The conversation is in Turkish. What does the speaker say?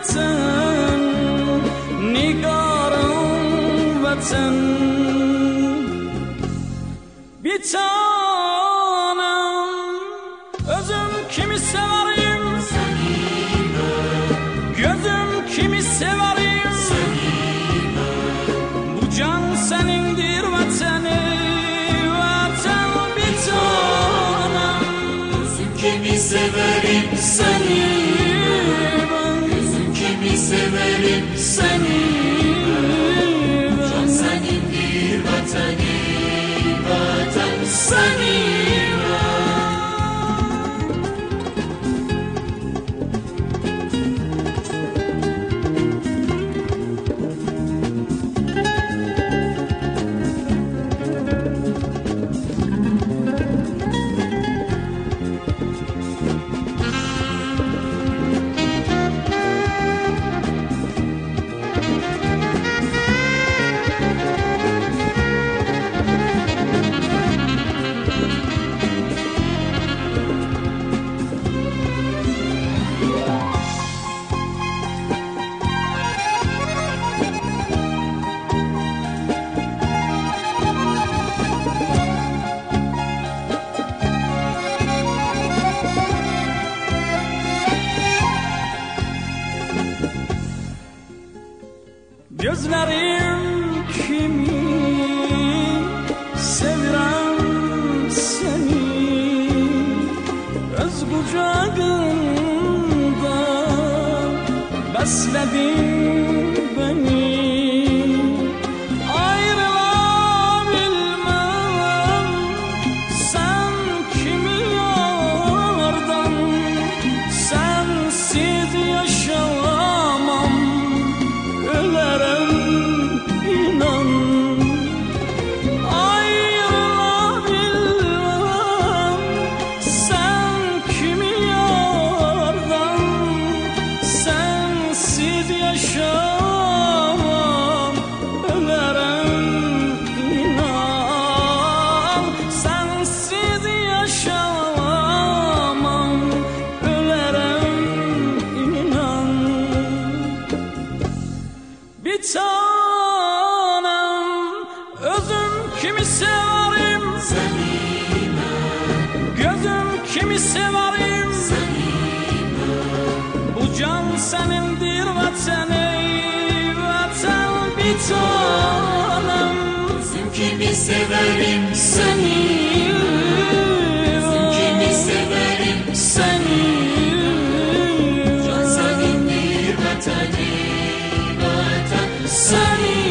vatan, nigarım vatan. Bir tanem özüm kimi severim, gözüm kimi severim. Bu can senindir vatanı, vatan bir tanem. Gözüm kimi severim seni, gözüm kimi severim seni. Can senindir vatanı, vatan senin. Gözlerim kimi sevirem seni, öz kucağında besledin beni. Ayrılabilmem sen kimi yardan, sensiz yaşamam, ölerim inan. Ayrılabilmem sen kimi yardan, sensiz yaşamam, ölerim inan. Sensiz yaşamam, ölerim inan. Bir tanem özüm kimi severim Seni gözüm kimi severim. Bu can senindir vatanı, vatan bir tanem. gözüm kimi severim seni, gözüm kimi severim seni. Can senindir vatanı, vatan senin.